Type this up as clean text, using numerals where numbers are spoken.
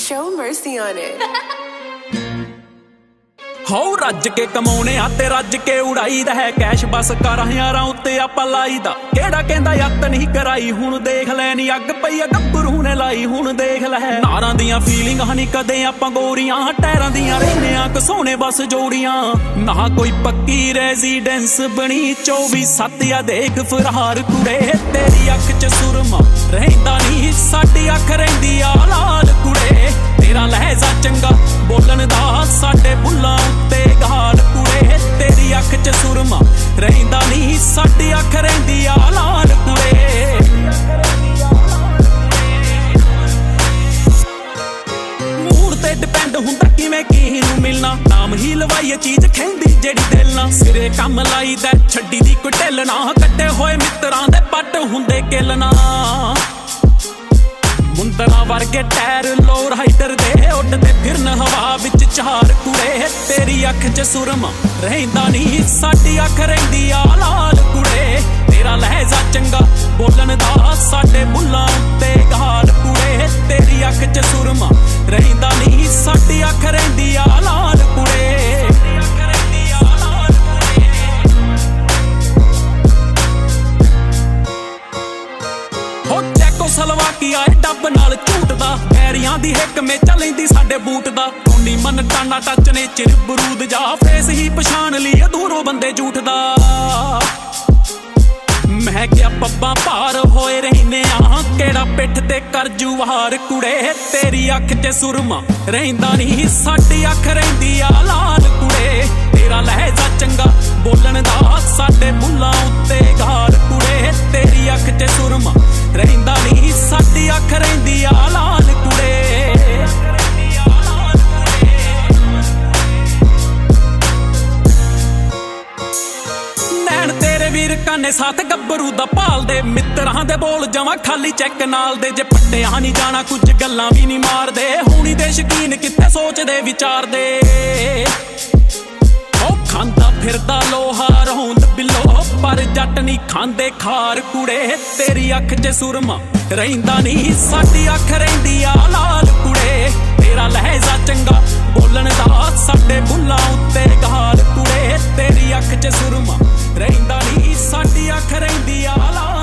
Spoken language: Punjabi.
Show mercy on it. ਹੋ ਰੱਜ ਕੇ ਕਮਾਉਣੇ ਆ ਤੇ ਰੱਜ ਕੇ ਉਡਾਈਦਾ ਹੈ ਕੈਸ਼ ਬਸ ਕਾਰਾਂ ਯਾਰਾਂ ਉੱਤੇ ਆਪਾਂ ਲਾਈਦਾ ਕਿਹੜਾ ਕਹਿੰਦਾ ਯੱਤ ਨਹੀਂ ਕਰਾਈ ਹੁਣ ਦੇਖ ਲੈ ਨੀ ਅੱਗ ਪਈ ਆ ਗੱਭਰੂ ਨੇ ਲਾਈ ਹੁਣ ਦੇਖ ਲੈ ਨਾਰਾਂ ਦੀਆਂ ਫੀਲਿੰਗਾਂ ਨਹੀਂ ਕਦੇ ਆਪਾਂ ਗੋਰੀਆਂ ਟਾਇਰਾਂ ਦੀਆਂ ਰਹਿੰਦੇ ਆ ਕਸੋਣੇ ਬਸ ਜੋੜੀਆਂ ਨਾ ਕੋਈ ਪੱਕੀ ਰੈਜ਼ੀਡੈਂਸ ਬਣੀ 24/7 ਆ ਦੇਖ ਫਰਾਰ ਕੁੜੇ ਤੇਰੀ ਅੱਖ 'ਚ ਸੁਰਮਾ ਰਹਿੰਦਾ ਨਹੀਂ ਸਾਡੀ ਅੱਖ ਰਹਿੰਦੀ ਆ ਲਾਲ ਕੁੜੇ ਤੇਰਾ ਲਹਿਜ਼ਾ ਚੰਗਾ ਬੋਲਣ ਦਾ ਸਾਡੇ ਬੁੱਲਾਂ ਉੱਤੇ ਗਾਲ ਕੁੜੇ ਤੇਰੀ ਅੱਖ 'ਚ ਸੁਰਮਾ ਰਹਿੰਦਾ ਨਹੀਂ ਸਾਡੀ ਅੱਖ ਰਹਿੰਦੀ ਆ ਲਾਲ ਕੁੜੇ ਮੂਡ ਤੇ ਡਿਪੈਂਡ ਹੁੰਦਾ ਕਿਵੇਂ ਕੀ ਨੂੰ ਮਿਲਣਾ ਨਾਮ ਹੀ ਲਵਾਈਏ ਚੀਜ਼ ਖੈਂਦੀ ਜਿਹੜੀ ਦਿਲ ਨਾ ਸਿਰੇ ਕੰਮ ਲਾਈਦਾ ਛੱਡੀ ਦੀ ਕੋਈ ਢਿੱਲ ਨਾ ਕੱਟੇ ਹੋਏ ਮਿੱਤਰਾਂ ਦੇ ਪੱਟ ਹੁੰਦੇ ਕਿੱਲ ਨਾ ਮੁੰਦਰਾਂ ਵਰਗੇ ਟਾਇਰ ਲੋ ਰਾਈਡਰ ਦੇ ਉੱਡਦੇ ਫਿਰਨ ਹਵਾ ਵਿੱਚ ਚਾਰ ਕੁੜੇ ਤੇਰੀ ਅੱਖ 'ਚ ਸੁਰਮਾ ਰਹਿੰਦਾ ਨਹੀਂ ਸਾਡੀ ਅੱਖ ਰਹਿੰਦੀ ਆ ਲਾਲ ਕੁੜੇ ਤੇਰਾ ਲਹਿਜ਼ਾ ਚੰਗਾ ਬੋਲਣ ਦਾ ਸਾਡੇ ਬੁੱਲਾਂ ਉੱਤੇ ਗਾਲ ਕੁੜੇ ਤੇਰੀ ਅੱਖ 'ਚ ਸੁਰਮਾ ਰਹਿੰਦਾ ਨਹੀਂ ਸਾਡੀ ਅੱਖ ਰਹਿੰਦੀ ਆ ਲਾਲ ਕੁੜੇ ਸਲਵਾਕੀਆ ਡੱਬ ਨਾਲ ਝੂਟਦਾ ਪੈਰੀਆਂ ਦੀ ਹਿੱਕ ਮੇਚਾ ਲੈਂਦੀ ਸਾਡੇ ਬੂਟ ਦਾ ਟੋਨੀ ਮਨ ਟਾਣਾ ਟੱਚ ਨੇ ਚਿਰ ਬਰੂਦ ਜਾ ਫੇਸ ਹੀ ਪਛਾਣ ਲਈ ਦੂਰੋਂ ਬੰਦੇ ਝੂਠਦਾ ਮੈਂ ਕਿਹਾ ਪੱਬਾਂ ਭਾਰ ਹੋਏ ਰਹਿੰਦੇ ਆ ਕਿਹੜਾ ਪਿੱਠ ਤੇ ਕਰ ਜੂਵਾਰ ਕੁੜੇ ਤੇਰੀ ਅੱਖ 'ਚ ਸੁਰਮਾ ਰਹਿੰਦਾ ਨਹੀਂ ਸਾਡੀ ਅੱਖ ਰਹਿੰਦੀ ਆ ਲਾਲ ਕੁੜੇ ਤੇਰਾ ਲਹਿਜ਼ਾ ਚੰਗਾ ਬੋਲਣ ਦਾ ਸਾਡੇ ਬੁੱਲਾਂ ਉੱਤੇ ਗਾਲ ਕੁੜੇ ਤੇਰੀ ਅੱਖ 'ਚ ਸੁਰਮਾ ਰਹਿੰਦਾ ਨਹੀਂ ਸਾਡੀ ਅੱਖ ਰਹਿੰਦੀ ਆ ਲਾਲ ਕੁੜੇ ਨੈਣ ਤੇਰੇ ਵੀਰ ਕਾਨੇ ਸਾਥ ਗੱਭਰੂ ਦਾ ਭਾਲਦੇ ਮਿੱਤਰਾਂ ਦੇ ਬੋਲ ਜਮਾਂ ਖਾਲੀ ਚੈੱਕ ਨਾਲ ਦੇ ਜੇ ਪੱਟਿਆ ਨਹੀਂ ਜਾਣਾ ਕੁਝ ਗੱਲਾਂ ਵੀ ਨਹੀਂ ਮਾਰਦੇ ਹੋਣੀ ਦੇ ਸ਼ਕੀਨ ਕਿੱਥੇ ਸੋਚਦੇ ਵਿਚਾਰਦੇ ਖਾਂਦਾ ਫਿਰਦਾ ਲੋਹਾ ਰੋਂਦ ਬਿੱਲੋ ਪਰ ਜੱਟ ਨਹੀਂ ਖਾਂਦੇ ਖਾਰ ਕੁੜੇ ਤੇਰੀ ਅੱਖ 'ਚ ਸੁਰਮਾ ਰਹਿੰਦਾ ਨਹੀਂ ਸਾਡੀ ਅੱਖ ਰਹਿੰਦੀ ਆ ਲਾਲ ਕੁੜੇ ਤੇਰਾ ਲਹਿਜ਼ਾ ਚੰਗਾ ਬੋਲਣ ਦਾ ਸਾਡੇ ਬੁੱਲਾਂ ਉੱਤੇ ਗਾਲ ਕੁੜੇ ਤੇਰੀ ਅੱਖ 'ਚ ਸੁਰਮਾ ਰਹਿੰਦਾ ਨਹੀਂ ਸਾਡੀ ਅੱਖ ਰਹਿੰਦੀ ਆ ਲਾਲ